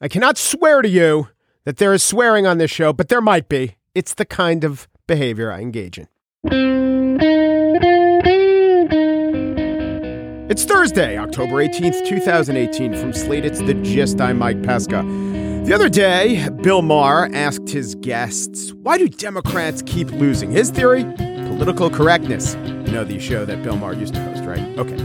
I cannot swear to you that there is swearing on this show, but there might be. It's the kind of behavior I engage in. It's Thursday, October 18th, 2018. From Slate, it's The Gist. I'm Mike Pesca. The other day, Bill Maher asked his guests, why do Democrats keep losing? His theory? Political correctness. You know the show that Bill Maher used to host, right? Okay.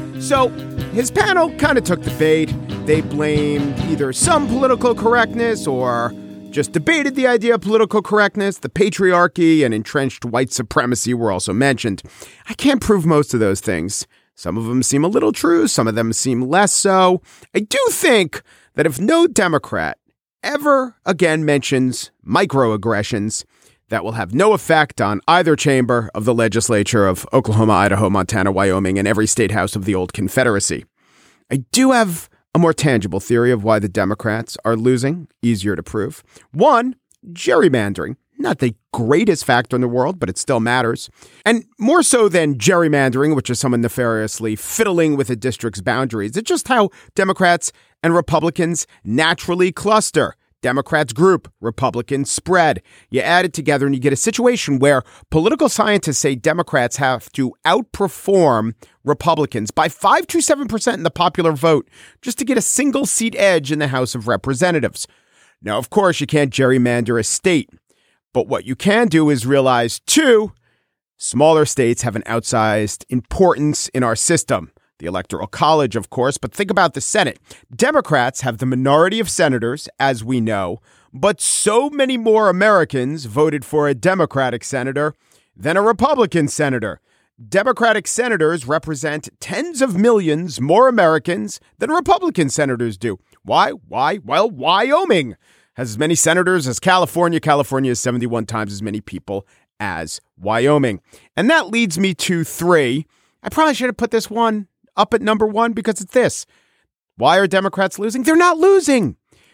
So his panel kind of took the bait. They blamed either some political correctness or just debated the idea of political correctness. The patriarchy and entrenched white supremacy were also mentioned. I can't prove most of those things. Some of them seem a little true. Some of them seem less so. I do think that if no Democrat ever again mentions microaggressions, that will have no effect on either chamber of the legislature of Oklahoma, Idaho, Montana, Wyoming, and every state house of the old Confederacy. I do have a more tangible theory of why the Democrats are losing, easier to prove. One, gerrymandering. Not the greatest factor in the world, but it still matters. And more so than gerrymandering, which is someone nefariously fiddling with a district's boundaries, it's just how Democrats and Republicans naturally cluster. Democrats group, Republicans spread. You add it together and you get a situation where political scientists say Democrats have to outperform Republicans by 5 to 7% in the popular vote just to get a single seat edge in the House of Representatives. Now, of course, you can't gerrymander a state, but what you can do is realize, two, smaller states have an outsized importance in our system. The Electoral College, of course, but think about the Senate. Democrats have the minority of senators, as we know, but so many more Americans voted for a Democratic senator than a Republican senator. Democratic senators represent tens of millions more Americans than Republican senators do. Why? Well, Wyoming has as many senators as California. California has 71 times as many people as Wyoming. And that leads me to three. I probably should have put this one up at number one because it's this. Why are Democrats losing? They're not losing.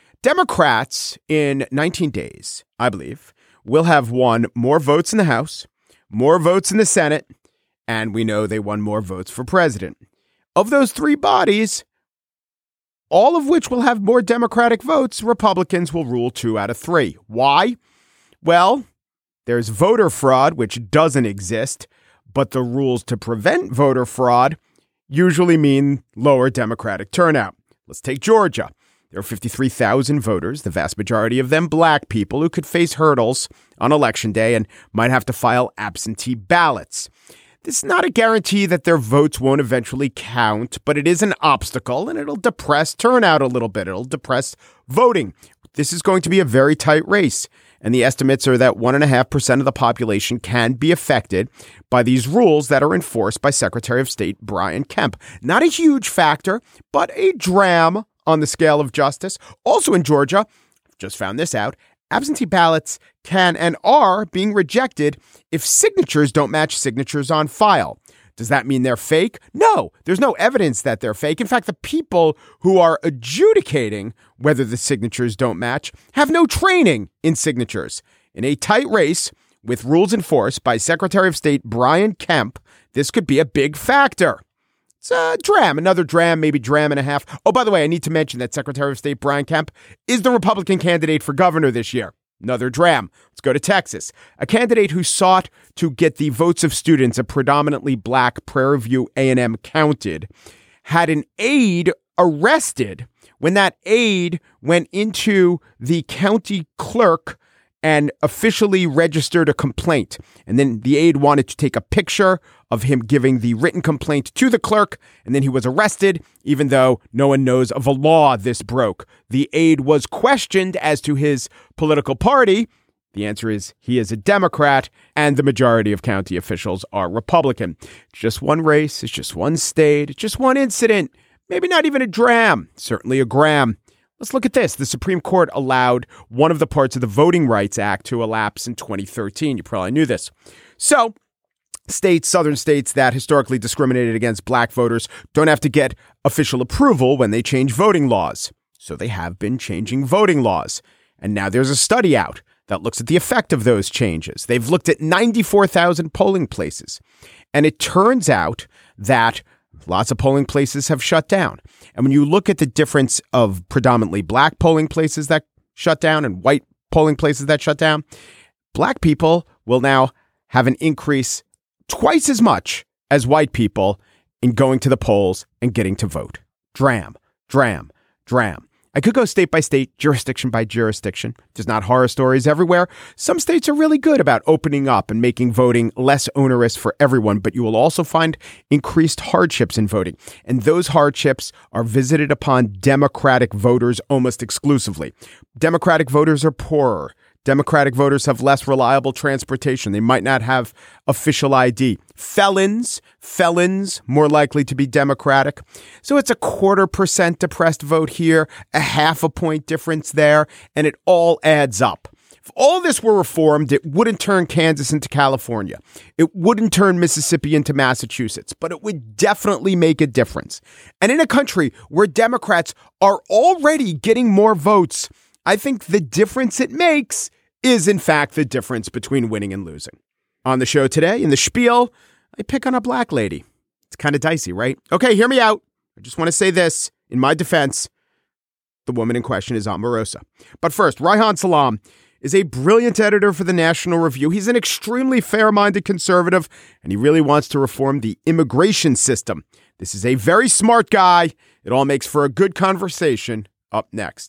Democrats in 19 days, I believe, will have won more votes in the House, more votes in the Senate, and we know they won more votes for president. Of those three bodies, all of which will have more Democratic votes, Republicans will rule 2 out of 3. Why? Well, there's voter fraud, which doesn't exist, but the rules to prevent voter fraud usually mean lower Democratic turnout. Let's take Georgia. There are 53,000 voters, the vast majority of them black people who could face hurdles on Election Day and might have to file absentee ballots. This is not a guarantee that their votes won't eventually count, but it is an obstacle and it'll depress turnout a little bit. It'll depress voting. This is going to be a very tight race. And the estimates are that 1.5% of the population can be affected by these rules that are enforced by Secretary of State Brian Kemp. Not a huge factor, but a dram on the scale of justice. Also in Georgia, just found this out, absentee ballots can and are being rejected if signatures don't match signatures on file. Does that mean they're fake? No, there's no evidence that they're fake. In fact, the people who are adjudicating whether the signatures don't match have no training in signatures. In a tight race with rules enforced by Secretary of State Brian Kemp, this could be a big factor. It's a dram, another dram, maybe dram and a half. Oh, by the way, I need to mention that Secretary of State Brian Kemp is the Republican candidate for governor this year. Another dram. Let's go to Texas. A candidate who sought to get the votes of students, a predominantly black Prairie View A&M counted, had an aide arrested when that aide went into the county clerk and officially registered a complaint. And then the aide wanted to take a picture of him giving the written complaint to the clerk. And then he was arrested, even though no one knows of a law this broke. The aide was questioned as to his political party. The answer is he is a Democrat, and the majority of county officials are Republican. It's just one race. It's just one state. It's just one incident. Maybe not even a dram. Certainly a gram. Let's look at this. The Supreme Court allowed one of the parts of the Voting Rights Act to elapse in 2013. You probably knew this. So states, southern states that historically discriminated against black voters don't have to get official approval when they change voting laws. So they have been changing voting laws. And now there's a study out that looks at the effect of those changes. They've looked at 94,000 polling places. And it turns out that lots of polling places have shut down. And when you look at the difference of predominantly black polling places that shut down and white polling places that shut down, black people will now have an increase twice as much as white people in going to the polls and getting to vote. Dram. I could go state by state, jurisdiction by jurisdiction. There's not horror stories everywhere. Some states are really good about opening up and making voting less onerous for everyone, but you will also find increased hardships in voting. And those hardships are visited upon Democratic voters almost exclusively. Democratic voters are poorer. Democratic voters have less reliable transportation. They might not have official ID. Felons, more likely to be Democratic. So it's a 0.25% depressed vote here, a 0.5 point difference there, and it all adds up. If all this were reformed, it wouldn't turn Kansas into California. It wouldn't turn Mississippi into Massachusetts, but it would definitely make a difference. And in a country where Democrats are already getting more votes, I think the difference it makes is, in fact, the difference between winning and losing. On the show today, in the spiel, I pick on a black lady. It's kind of dicey, right? Okay, hear me out. I just want to say this. In my defense, the woman in question is Omarosa. But first, Reihan Salam is a brilliant editor for the National Review. He's an extremely fair-minded conservative, and he really wants to reform the immigration system. This is a very smart guy. It all makes for a good conversation. Up next.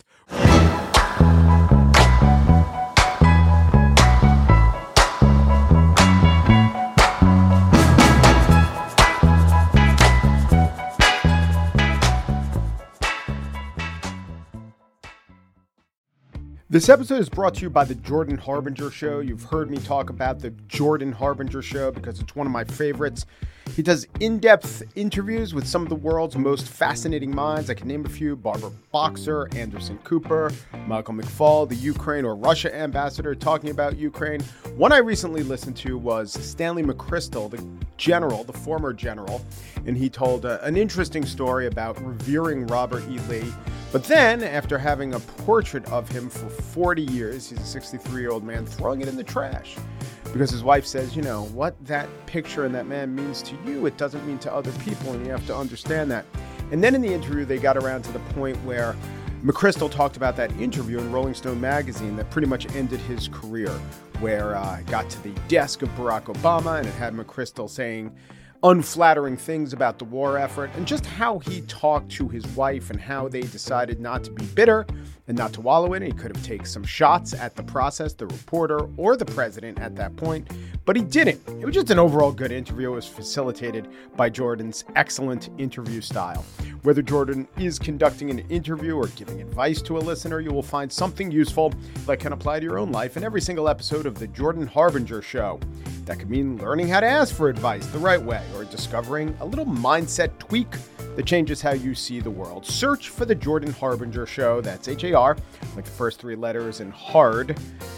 This episode is brought to you by the Jordan Harbinger Show. You've heard me talk about the Jordan Harbinger Show because it's one of my favorites. He does in-depth interviews with some of the world's most fascinating minds. I can name a few: Barbara Boxer, Anderson Cooper, Michael McFaul, the Ukraine or Russia ambassador talking about Ukraine. One I recently listened to was Stanley McChrystal, the former general, and he told an interesting story about revering Robert E. Lee. But then, after having a portrait of him for 40 years, he's a 63-year-old man, throwing it in the trash. Because his wife says, you know, what that picture and that man means to you, it doesn't mean to other people, and you have to understand that. And then in the interview, they got around to the point where McChrystal talked about that interview in Rolling Stone magazine that pretty much ended his career, where it got to the desk of Barack Obama, and it had McChrystal saying unflattering things about the war effort, and just how he talked to his wife and how they decided not to be bitter and not to wallow in it. He could have taken some shots at the process, the reporter, or the president at that point, but he didn't. It was just an overall good interview. It was facilitated by Jordan's excellent interview style. Whether Jordan is conducting an interview or giving advice to a listener, you will find something useful that can apply to your own life in every single episode of the Jordan Harbinger Show. That could mean learning how to ask for advice the right way, or discovering a little mindset tweak that changes how you see the world. Search for the Jordan Harbinger Show. That's H-A-R, like the first three letters, and hard,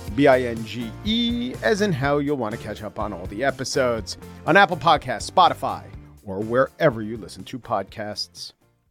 B-I-N-G-E, as in how you'll want to catch up on all the episodes on Apple Podcasts, Spotify, or wherever you listen to podcasts.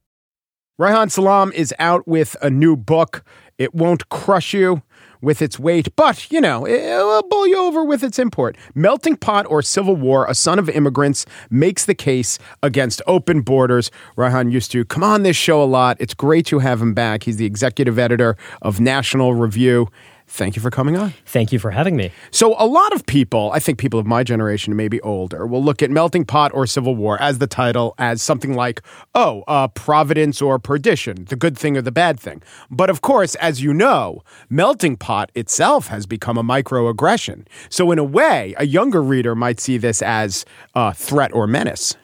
Reihan Salam is out with a new book. It won't crush you with its weight, but, you know, it'll bowl you over with its import. Melting Pot or Civil War, A Son of Immigrants, makes the case against open borders. Reihan used to come on this show a lot. It's great to have him back. He's the executive editor of National Review. Thank you for coming on. Thank you for having me. So a lot of people, I think people of my generation, maybe older, will look at Melting Pot or Civil War as the title, as something like, providence or perdition, the good thing or the bad thing. But of course, as you know, Melting Pot itself has become a microaggression. So in a way, a younger reader might see this as a threat or menace.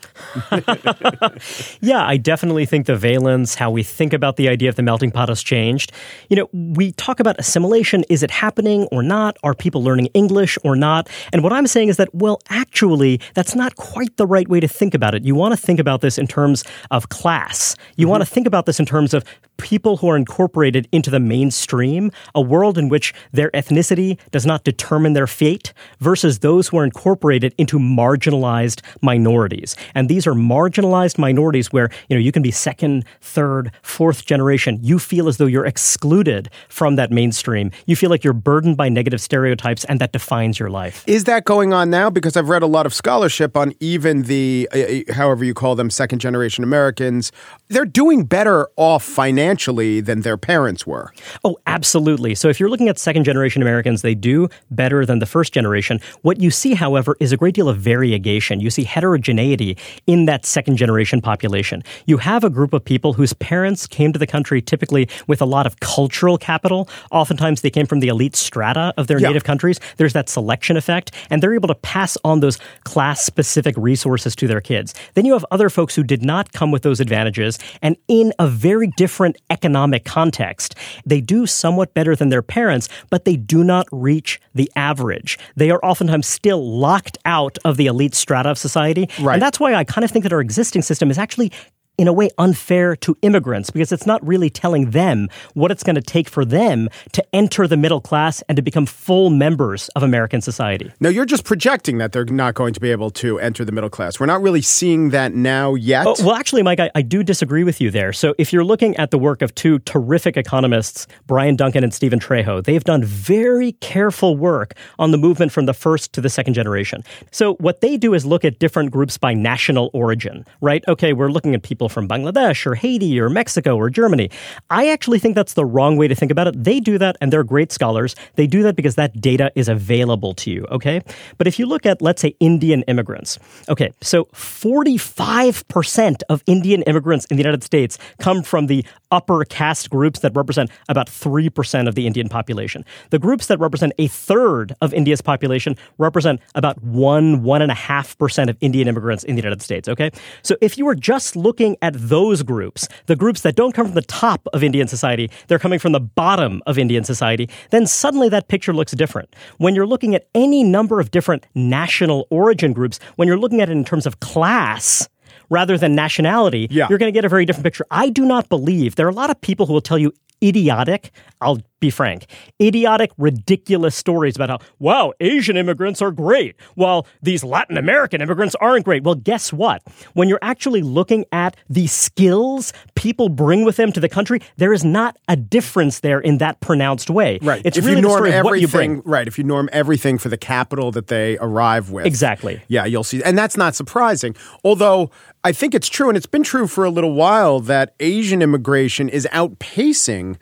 Yeah, I definitely think the valence, how we think about the idea of the melting pot has changed. You know, we talk about assimilation. Is it happening or not? Are people learning English or not? And what I'm saying is that, well, actually, that's not quite the right way to think about it. You want to think about this in terms of class. You want to think about this in terms of people who are incorporated into the mainstream, a world in which their ethnicity does not determine their fate, versus those who are incorporated into marginalized minorities. And these are marginalized minorities where, you can be second, third, fourth generation. You feel as though you're excluded from that mainstream. You feel like you're burdened by negative stereotypes, and that defines your life. Is that going on now? Because I've read a lot of scholarship on even the, however you call them, second-generation Americans. They're doing better off financially than their parents were. Oh, absolutely. So if you're looking at second-generation Americans, they do better than the first generation. What you see, however, is a great deal of variegation. You see heterogeneity in that second-generation population. You have a group of people whose parents came to the country typically with a lot of cultural capital. Oftentimes, they came from the elite strata of their native countries. There's that selection effect, and they're able to pass on those class-specific resources to their kids. Then you have other folks who did not come with those advantages, and in a very different economic context, they do somewhat better than their parents, but they do not reach the average. They are oftentimes still locked out of the elite strata of society. Right. And that's why I kind of think that our existing system is actually in a way unfair to immigrants, because it's not really telling them what it's going to take for them to enter the middle class and to become full members of American society. No, you're just projecting that they're not going to be able to enter the middle class. We're not really seeing that now yet. Oh, well, actually, Mike, I do disagree with you there. So if you're looking at the work of two terrific economists, Brian Duncan and Stephen Trejo, they've done very careful work on the movement from the first to the second generation. So what they do is look at different groups by national origin, right? Okay, we're looking at people from Bangladesh or Haiti or Mexico or Germany. I actually think that's the wrong way to think about it. They do that, and they're great scholars. They do that because that data is available to you, okay? But if you look at, let's say, Indian immigrants, okay, so 45% of Indian immigrants in the United States come from the upper caste groups that represent about 3% of the Indian population. The groups that represent a third of India's population represent about 1.5% of Indian immigrants in the United States, okay? So if you were just looking at those groups, the groups that don't come from the top of Indian society, they're coming from the bottom of Indian society, then suddenly that picture looks different. When you're looking at any number of different national origin groups, when you're looking at it in terms of class rather than nationality, you're going to get a very different picture. I do not believe, there are a lot of people who will tell you idiotic, I'll be frank, idiotic, ridiculous stories about how, wow, Asian immigrants are great, while these Latin American immigrants aren't great. Well, guess what? When you're actually looking at the skills people bring with them to the country, there is not a difference there in that pronounced way. Right. It's if really you norm the story of what you bring. Right. If you norm everything for the capital that they arrive with. Exactly. Yeah, you'll see. And that's not surprising. Although I think it's true, and it's been true for a little while, that Asian immigration is outpacing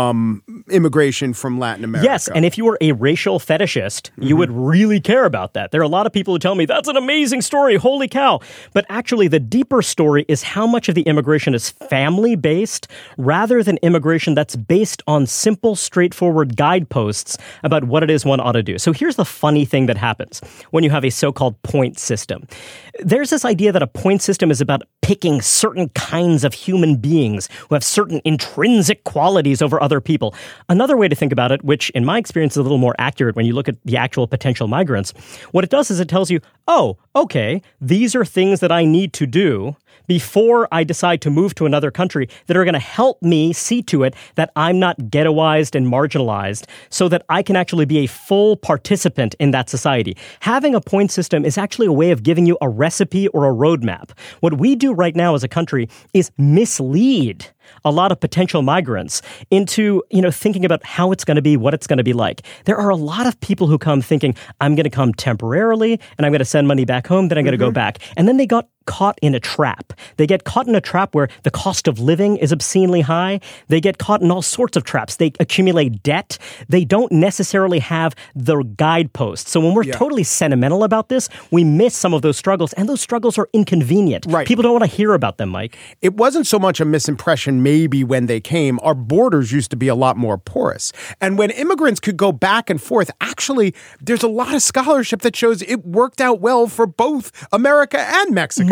immigration from Latin America. Yes, and if you were a racial fetishist, you would really care about that. There are a lot of people who tell me, that's an amazing story, holy cow. But actually, the deeper story is how much of the immigration is family-based rather than immigration that's based on simple, straightforward guideposts about what it is one ought to do. So here's the funny thing that happens when you have a so-called point system. There's this idea that a point system is about picking certain kinds of human beings who have certain intrinsic qualities over other people. Another way to think about it, which in my experience is a little more accurate when you look at the actual potential migrants, what it does is it tells you, oh, okay, these are things that I need to do before I decide to move to another country that are going to help me see to it that I'm not ghettoized and marginalized so that I can actually be a full participant in that society. Having a point system is actually a way of giving you a recipe or a roadmap. What we do right now as a country is mislead a lot of potential migrants into, thinking about how it's going to be, what it's going to be like. There are a lot of people who come thinking, I'm going to come temporarily and I'm going to send money back home, then I'm going to go back. And then they got caught in a trap. They get caught in a trap where the cost of living is obscenely high. They get caught in all sorts of traps. They accumulate debt. They don't necessarily have the guideposts. So when we're totally sentimental about this, we miss some of those struggles, and those struggles are inconvenient. Right. People don't want to hear about them, Mike. It wasn't so much a misimpression maybe when they came. Our borders used to be a lot more porous. And when immigrants could go back and forth, actually, there's a lot of scholarship that shows it worked out well for both America and Mexico.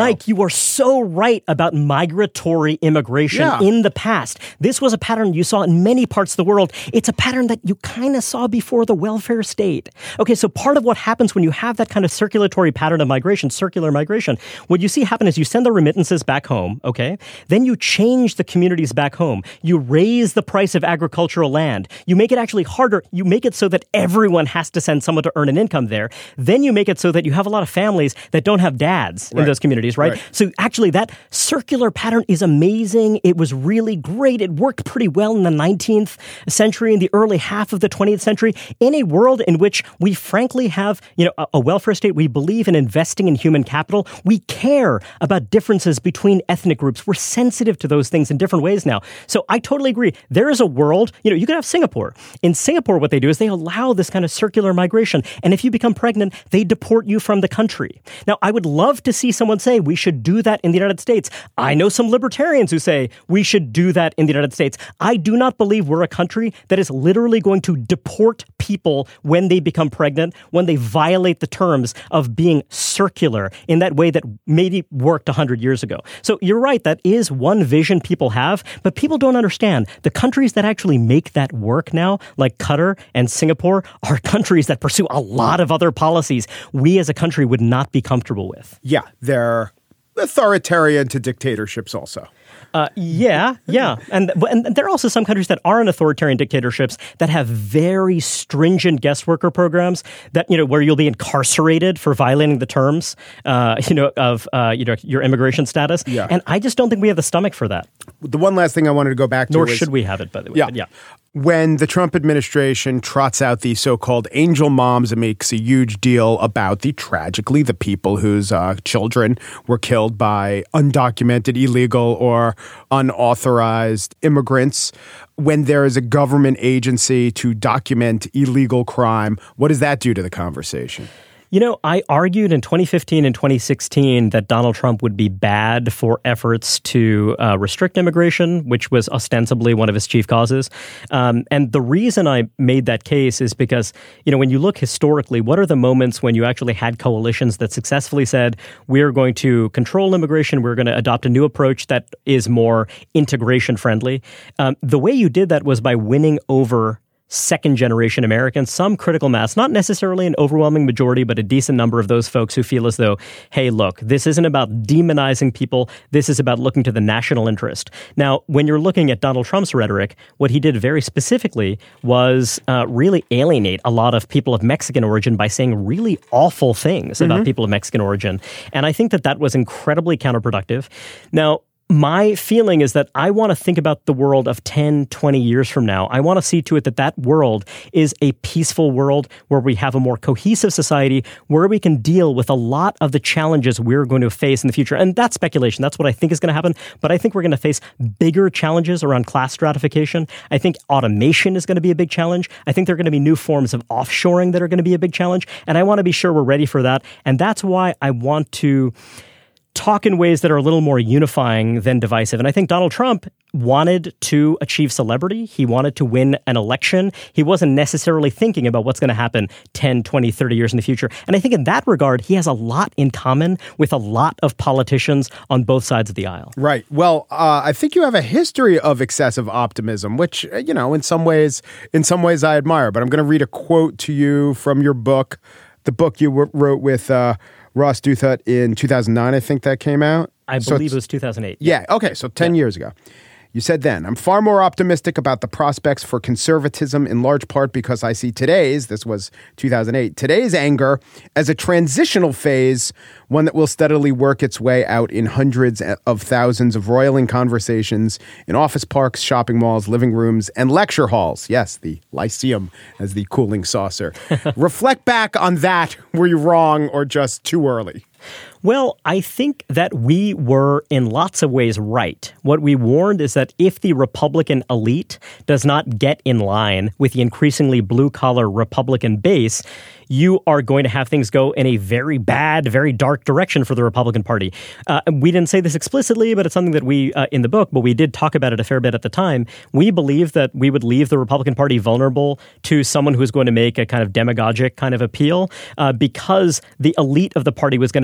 Mike, you are so right about migratory immigration in the past. This was a pattern you saw in many parts of the world. It's a pattern that you kind of saw before the welfare state. Okay, so part of what happens when you have that kind of circulatory pattern of migration, circular migration, what you see happen is you send the remittances back home, okay? Then you change the communities back home. You raise the price of agricultural land. You make it actually harder. You make it so that everyone has to send someone to earn an income there. Then you make it so that you have a lot of families that don't have dads in those communities, right? So actually that circular pattern is amazing. It was really great. It worked pretty well in the 19th century, in the early half of the 20th century. In a world in which we frankly have, a welfare state, we believe in investing in human capital. We care about differences between ethnic groups. We're sensitive to those things in different ways now. So I totally agree. There is a world, you could have Singapore. In Singapore, what they do is they allow this kind of circular migration. And if you become pregnant, they deport you from the country. Now, I would love to see someone say we should do that in the United States. I know some libertarians who say we should do that in the United States. I do not believe we're a country that is literally going to deport people when they become pregnant, when they violate the terms of being circular in that way that maybe worked 100 years ago. So you're right, that is one vision people have, but people don't understand. The countries that actually make that work now, like Qatar and Singapore, are countries that pursue a lot of other policies we as a country would not be comfortable with. Yeah, they're authoritarian to dictatorships also. Yeah. And there are also some countries that aren't authoritarian dictatorships that have very stringent guest worker programs that, where you'll be incarcerated for violating the terms, of your immigration status. Yeah. And I just don't think we have the stomach for that. The one last thing I wanted to go back to Nor should we have it, by the way. Yeah. But yeah. When the Trump administration trots out the so-called angel moms and makes a huge deal about the people whose children were killed by undocumented, illegal, or unauthorized immigrants, when there is a government agency to document illegal crime, what does that do to the conversation? I argued in 2015 and 2016 that Donald Trump would be bad for efforts to restrict immigration, which was ostensibly one of his chief causes. And the reason I made that case is because, when you look historically, what are the moments when you actually had coalitions that successfully said, we're going to control immigration, we're going to adopt a new approach that is more integration friendly? The way you did that was by winning over second-generation Americans, some critical mass, not necessarily an overwhelming majority, but a decent number of those folks who feel as though, hey, look, this isn't about demonizing people. This is about looking to the national interest. Now, when you're looking at Donald Trump's rhetoric, what he did very specifically was really alienate a lot of people of Mexican origin by saying really awful things about people of Mexican origin. And I think that was incredibly counterproductive. Now, my feeling is that I want to think about the world of 10, 20 years from now. I want to see to it that world is a peaceful world where we have a more cohesive society, where we can deal with a lot of the challenges we're going to face in the future. And that's speculation. That's what I think is going to happen. But I think we're going to face bigger challenges around class stratification. I think automation is going to be a big challenge. I think there are going to be new forms of offshoring that are going to be a big challenge. And I want to be sure we're ready for that. And that's why I want to talk in ways that are a little more unifying than divisive. And I think Donald Trump wanted to achieve celebrity. He wanted to win an election. He wasn't necessarily thinking about what's going to happen 10, 20, 30 years in the future. And I think in that regard, he has a lot in common with a lot of politicians on both sides of the aisle. Right. Well, I think you have a history of excessive optimism, which, in some ways I admire. But I'm going to read a quote to you from your book, the book you wrote with Ross Douthat in 2009, I think that came out. I believe it was 2008. Yeah. Okay. So 10 years ago. You said then, I'm far more optimistic about the prospects for conservatism in large part because I see this was 2008, today's anger as a transitional phase, one that will steadily work its way out in hundreds of thousands of roiling conversations in office parks, shopping malls, living rooms, and lecture halls. Yes, the Lyceum as the cooling saucer. Reflect back on that. Were you wrong or just too early? Well, I think that we were in lots of ways right. What we warned is that if the Republican elite does not get in line with the increasingly blue-collar Republican base, you are going to have things go in a very bad, very dark direction for the Republican Party. We didn't say this explicitly, but it's something that we, in the book, but we did talk about it a fair bit at the time. We believe that we would leave the Republican Party vulnerable to someone who's going to make a kind of demagogic kind of appeal because the elite of the party was going to be seen as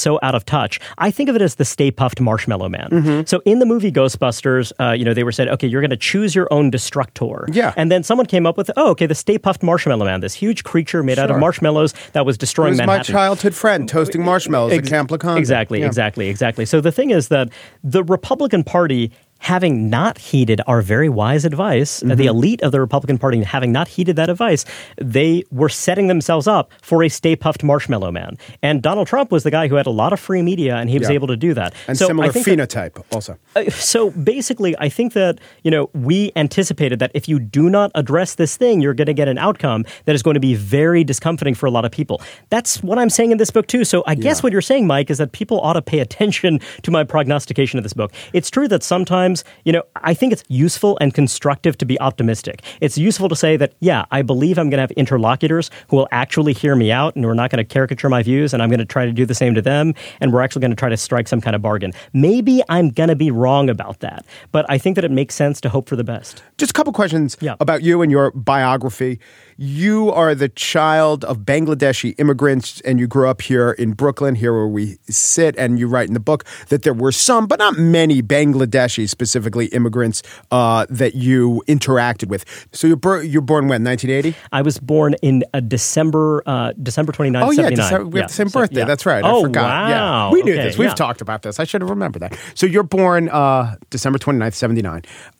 so out of touch. I think of it as the Stay Puft Marshmallow Man. So in the movie Ghostbusters, they were said, okay, you're going to choose your own destructor. Yeah. And then someone came up with, the Stay Puft Marshmallow Man, this huge creature made out of marshmallows that was destroying Manhattan. My childhood friend toasting marshmallows at Camp Laconda. Exactly. So the thing is that the Republican Party, having not heeded our very wise advice, the elite of the Republican Party having not heeded that advice, they were setting themselves up for a Stay Puft Marshmallow Man. And Donald Trump was the guy who had a lot of free media, and he was able to do that. And so similar phenotype also. So basically, I think that, we anticipated that if you do not address this thing, you're going to get an outcome that is going to be very discomforting for a lot of people. That's what I'm saying in this book, too. So I guess what you're saying, Mike, is that people ought to pay attention to my prognostication of this book. It's true that sometimes, I think it's useful and constructive to be optimistic. It's useful to say that, I believe I'm going to have interlocutors who will actually hear me out and who are not going to caricature my views, and I'm going to try to do the same to them, and we're actually going to try to strike some kind of bargain. Maybe I'm going to be wrong about that, but I think that it makes sense to hope for the best. Just a couple questions about you and your biography. You are the child of Bangladeshi immigrants, and you grew up here in Brooklyn, here where we sit, and you write in the book that there were some, but not many, Bangladeshi, specifically immigrants, that you interacted with. So you're born when, 1980? I was born in December 29th, 79. We have the same birthday. That's right. I forgot. Wow. Yeah. We knew this. We've talked about this. I should have remembered that. So you're born December 29th, 79.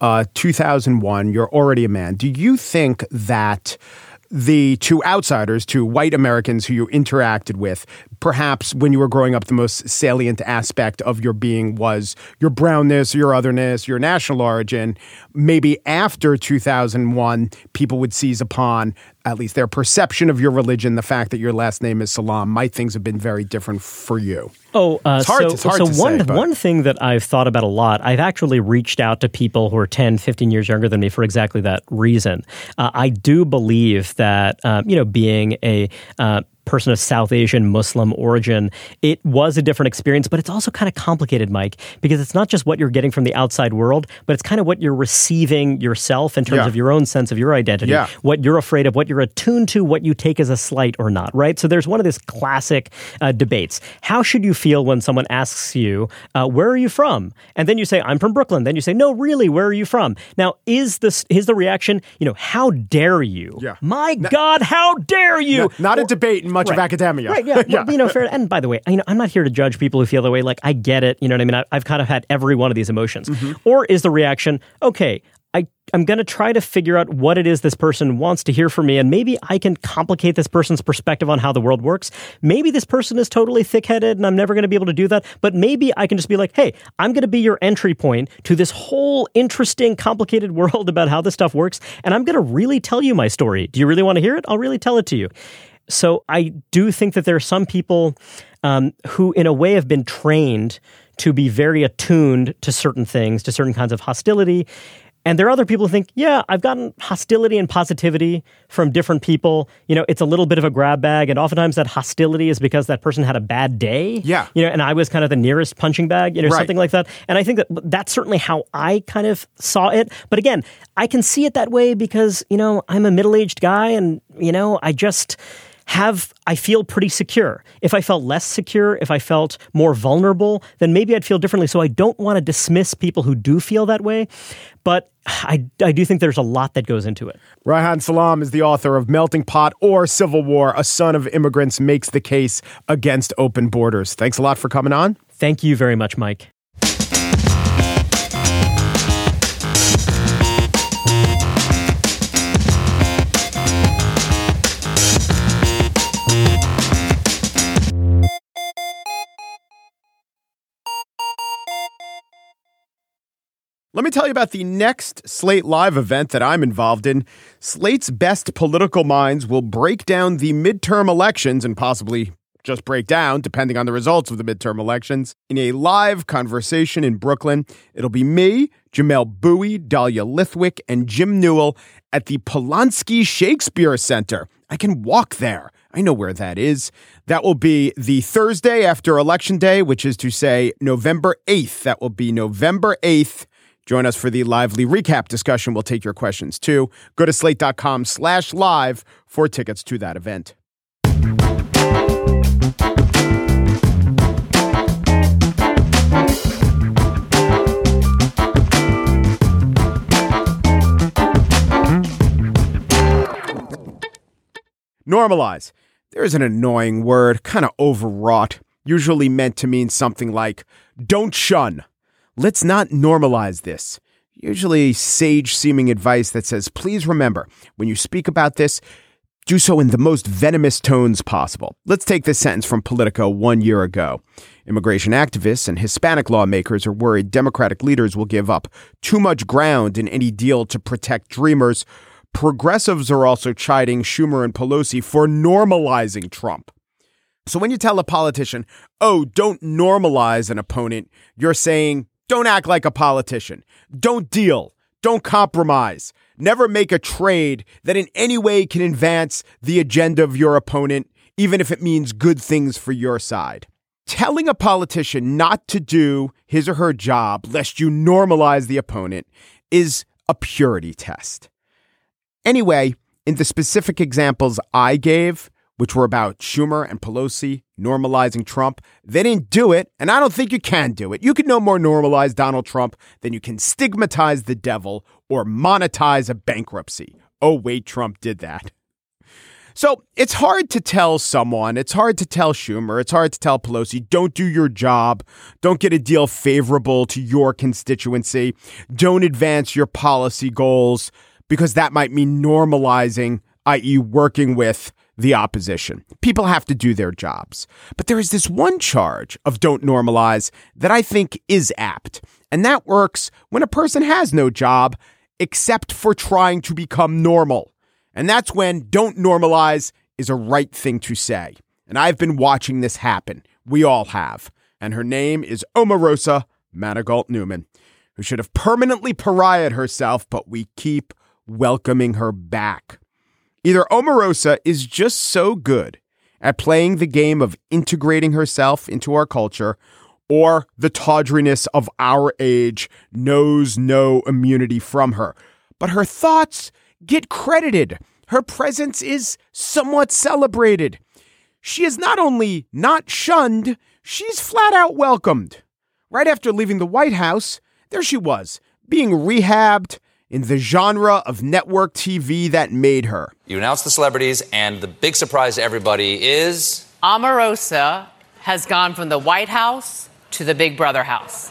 2001, you're already a man. Do you think that the two outsiders, two white Americans who you interacted with, perhaps when you were growing up, the most salient aspect of your being was your brownness, your otherness, your national origin? Maybe after 2001, people would seize upon at least their perception of your religion, the fact that your last name is Salam. Might things have been very different for you? It's hard to say. One thing that I've thought about a lot, I've actually reached out to people who are 10, 15 years younger than me for exactly that reason. I do believe that, being a person of South Asian Muslim origin, it was a different experience, but it's also kind of complicated, Mike, because it's not just what you're getting from the outside world, but it's kind of what you're receiving yourself in terms of your own sense of your identity, what you're afraid of, what you're attuned to, what you take as a slight or not, right? So there's one of these classic debates. How should you feel when someone asks you, where are you from? And then you say, I'm from Brooklyn. Then you say, no, really, where are you from? Now, is the reaction, how dare you? Yeah. My God, how dare you? Not a debate in much of academia. Right, yeah. Well, fair. And by the way, I'm not here to judge people who feel the way. Like, I get it. You know what I mean? I've kind of had every one of these emotions. Or is the reaction, okay, I'm going to try to figure out what it is this person wants to hear from me, and maybe I can complicate this person's perspective on how the world works. Maybe this person is totally thick-headed, and I'm never going to be able to do that, but maybe I can just be like, hey, I'm going to be your entry point to this whole interesting, complicated world about how this stuff works, and I'm going to really tell you my story. Do you really want to hear it? I'll really tell it to you. So I do think that there are some people who, in a way, have been trained to be very attuned to certain things, to certain kinds of hostility. And there are other people who think, I've gotten hostility and positivity from different people. It's a little bit of a grab bag. And oftentimes that hostility is because that person had a bad day. Yeah. And I was kind of the nearest punching bag, right. Something like that. And I think that that's certainly how I kind of saw it. But again, I can see it that way because, I'm a middle-aged guy and, I feel pretty secure. If I felt less secure, if I felt more vulnerable, then maybe I'd feel differently. So I don't want to dismiss people who do feel that way, but I do think there's a lot that goes into it. Reihan Salam is the author of Melting Pot or Civil War, A Son of Immigrants Makes the Case Against Open Borders. Thanks a lot for coming on. Thank you very much, Mike. Let me tell you about the next Slate Live event that I'm involved in. Slate's best political minds will break down the midterm elections and possibly just break down, depending on the results of the midterm elections, in a live conversation in Brooklyn. It'll be me, Jamelle Bouie, Dahlia Lithwick, and Jim Newell at the Polanski Shakespeare Center. I can walk there. I know where that is. That will be the Thursday after Election Day, which is to say November 8th. That will be November 8th. Join us for the lively recap discussion. We'll take your questions, too. Go to slate.com/live for tickets to that event. Normalize. There's an annoying word, kind of overwrought, usually meant to mean something like, don't shun. Let's not normalize this. Usually sage-seeming advice that says, please remember, when you speak about this, do so in the most venomous tones possible. Let's take this sentence from Politico 1 year ago. Immigration activists and Hispanic lawmakers are worried Democratic leaders will give up too much ground in any deal to protect dreamers. Progressives are also chiding Schumer and Pelosi for normalizing Trump. So when you tell a politician, oh, don't normalize an opponent, you're saying, don't act like a politician. Don't deal. Don't compromise. Never make a trade that in any way can advance the agenda of your opponent, even if it means good things for your side. Telling a politician not to do his or her job lest you normalize the opponent is a purity test. Anyway, in the specific examples I gave, which were about Schumer and Pelosi normalizing Trump, they didn't do it, and I don't think you can do it. You can no more normalize Donald Trump than you can stigmatize the devil or monetize a bankruptcy. Oh, wait, Trump did that. So it's hard to tell someone, it's hard to tell Schumer, it's hard to tell Pelosi, don't do your job, don't get a deal favorable to your constituency, don't advance your policy goals, because that might mean normalizing, i.e. working with the opposition. People have to do their jobs. But there is this one charge of don't normalize that I think is apt. And that works when a person has no job except for trying to become normal. And that's when don't normalize is a right thing to say. And I've been watching this happen. We all have. And her name is Omarosa Manigault Newman, who should have permanently pariahed herself, but we keep welcoming her back. Either Omarosa is just so good at playing the game of integrating herself into our culture, or the tawdriness of our age knows no immunity from her. But her thoughts get credited. Her presence is somewhat celebrated. She is not only not shunned, she's flat out welcomed. Right after leaving the White House, there she was, being rehabbed in the genre of network TV that made her. You announced the celebrities, and the big surprise to everybody is... Omarosa has gone from the White House to the Big Brother house.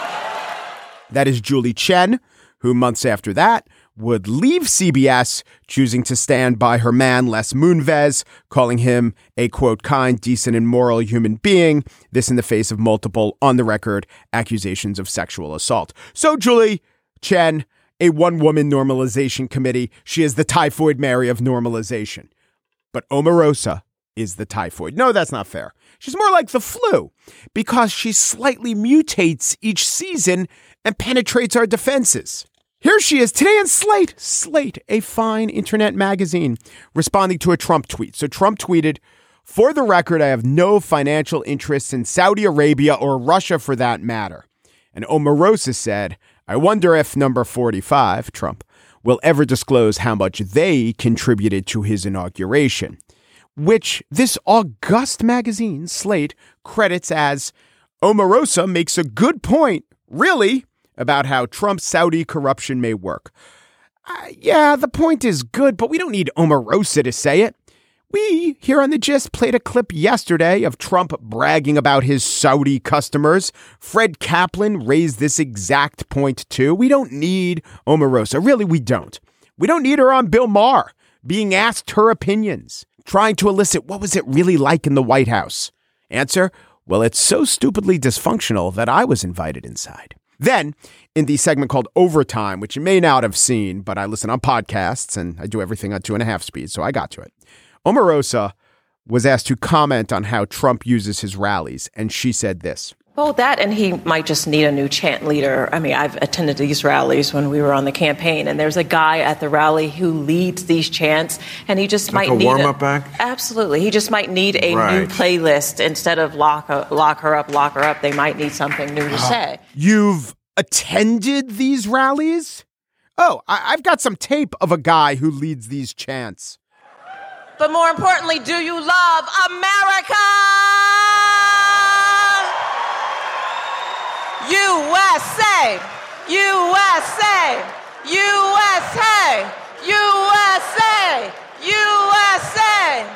That is Julie Chen, who months after that would leave CBS, choosing to stand by her man, Les Moonves, calling him a, quote, kind, decent, and moral human being. This in the face of multiple, on-the-record accusations of sexual assault. So Julie Chen, a one-woman normalization committee. She is the typhoid Mary of normalization. But Omarosa is the typhoid. No, that's not fair. She's more like the flu because she slightly mutates each season and penetrates our defenses. Here she is today on Slate, a fine internet magazine, responding to a Trump tweet. So Trump tweeted, "For the record, I have no financial interests in Saudi Arabia or Russia for that matter." And Omarosa said, "I wonder if number 45, Trump, will ever disclose how much they contributed to his inauguration," which this august magazine, Slate, credits as Omarosa makes a good point, really, about how Trump's Saudi corruption may work. Yeah, the point is good, but we don't need Omarosa to say it. We, here on The Gist, played a clip yesterday of Trump bragging about his Saudi customers. Fred Kaplan raised this exact point too. We don't need Omarosa. Really, we don't. We don't need her on Bill Maher, being asked her opinions, trying to elicit what was it really like in the White House. Answer, well, it's so stupidly dysfunctional that I was invited inside. Then, in the segment called Overtime, which you may not have seen, but I listen on podcasts and I do everything on 2.5 speed, so I got to it. Omarosa was asked to comment on how Trump uses his rallies, and she said this. Well, that and he might just need a new chant leader. I mean, I've attended these rallies when we were on the campaign, and there's a guy at the rally who leads these chants, and he just might need a warm-up act? Absolutely. He just might need a new playlist. Instead of lock her up, they might need something new to say. You've attended these rallies? Oh, I've got some tape of a guy who leads these chants. But more importantly, do you love America? USA! USA! USA! USA! USA!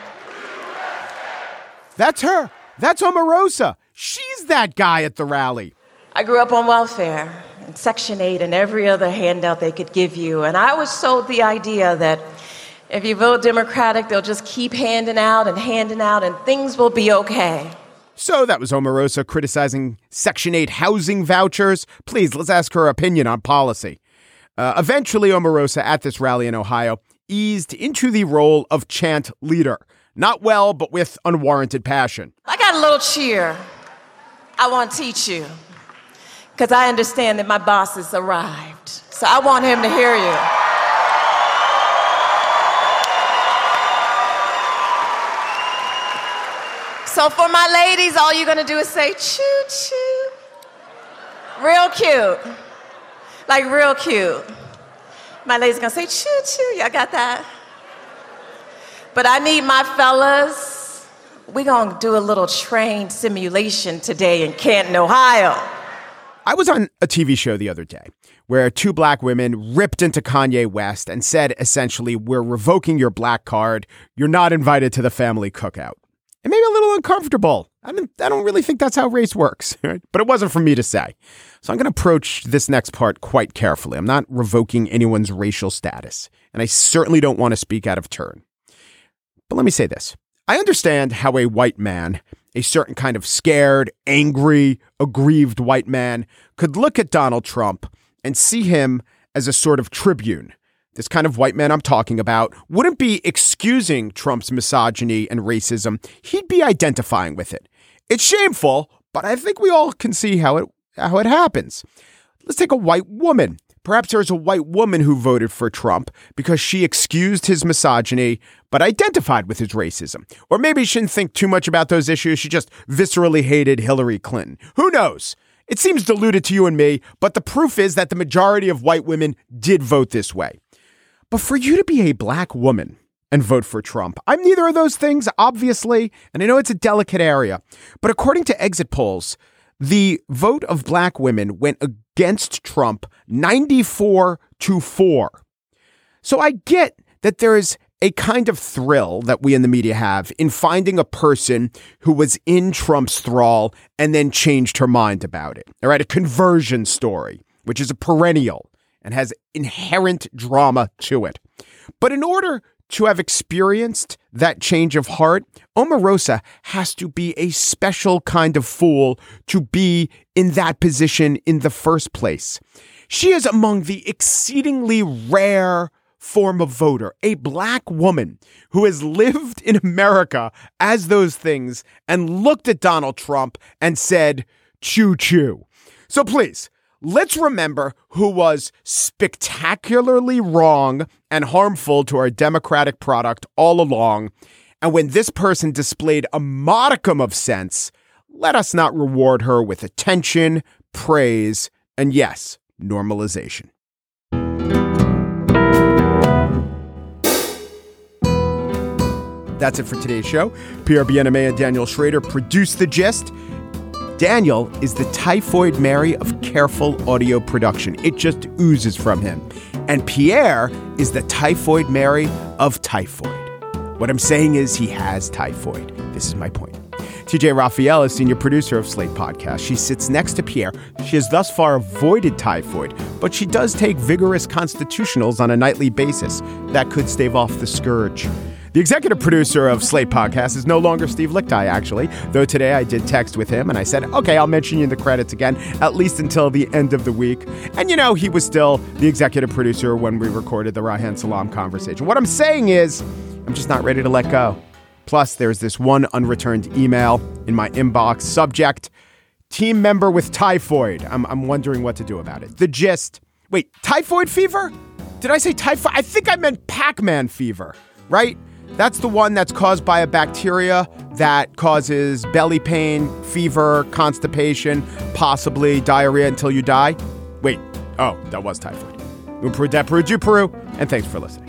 That's her. That's Omarosa. She's that guy at the rally. I grew up on welfare and Section 8 and every other handout they could give you. And I was sold the idea that if you vote Democratic, they'll just keep handing out and things will be okay. So that was Omarosa criticizing Section 8 housing vouchers. Please, let's ask her opinion on policy. Eventually, Omarosa at this rally in Ohio eased into the role of chant leader. Not well, but with unwarranted passion. I got a little cheer I want to teach you because I understand that my boss has arrived. So I want him to hear you. So for my ladies, all you're going to do is say, choo-choo. Real cute. Like real cute. My ladies going to say, choo-choo. Y'all got that? But I need my fellas. We're going to do a little train simulation today in Canton, Ohio. I was on a TV show the other day where two black women ripped into Kanye West and said, essentially, we're revoking your black card. You're not invited to the family cookout. It made me a little uncomfortable. I don't really think that's how race works, right? But it wasn't for me to say. So I'm going to approach this next part quite carefully. I'm not revoking anyone's racial status, and I certainly don't want to speak out of turn. But let me say this. I understand how a white man, a certain kind of scared, angry, aggrieved white man, could look at Donald Trump and see him as a sort of tribune. This kind of white man I'm talking about wouldn't be excusing Trump's misogyny and racism. He'd be identifying with it. It's shameful, but I think we all can see how it happens. Let's take a white woman. Perhaps there's a white woman who voted for Trump because she excused his misogyny, but identified with his racism. Or maybe she didn't think too much about those issues. She just viscerally hated Hillary Clinton. Who knows? It seems diluted to you and me, but the proof is that the majority of white women did vote this way. But for you to be a black woman and vote for Trump, I'm neither of those things, obviously, and I know it's a delicate area. But according to exit polls, the vote of black women went against Trump 94-4. So I get that there is a kind of thrill that we in the media have in finding a person who was in Trump's thrall and then changed her mind about it. All right, a conversion story, which is a perennial and has inherent drama to it. But in order to have experienced that change of heart, Omarosa has to be a special kind of fool to be in that position in the first place. She is among the exceedingly rare form of voter, a black woman who has lived in America as those things and looked at Donald Trump and said, choo-choo. So please, let's remember who was spectacularly wrong and harmful to our democratic product all along. And when this person displayed a modicum of sense, let us not reward her with attention, praise, and yes, normalization. That's it for today's show. Pierre Bienaimé and Daniel Schrader produced The Gist. Daniel is the Typhoid Mary of careful audio production. It just oozes from him. And Pierre is the Typhoid Mary of typhoid. What I'm saying is he has typhoid. This is my point. TJ Raphael is senior producer of Slate Podcast. She sits next to Pierre. She has thus far avoided typhoid, but she does take vigorous constitutionals on a nightly basis. That could stave off the scourge. The executive producer of Slate Podcast is no longer Steve Lickteig, actually, though today I did text with him and I said, okay, I'll mention you in the credits again, at least until the end of the week. And, you know, he was still the executive producer when we recorded the Rahan Salam conversation. What I'm saying is I'm just not ready to let go. Plus, there's this one unreturned email in my inbox. Subject, team member with typhoid. I'm wondering what to do about it. The Gist. Wait, typhoid fever? Did I say typhoid? I think I meant Pac-Man fever, right? That's the one that's caused by a bacteria that causes belly pain, fever, constipation, possibly diarrhea until you die. Wait, oh, that was typhoid. Un Peru, de Peru, du Peru, and thanks for listening.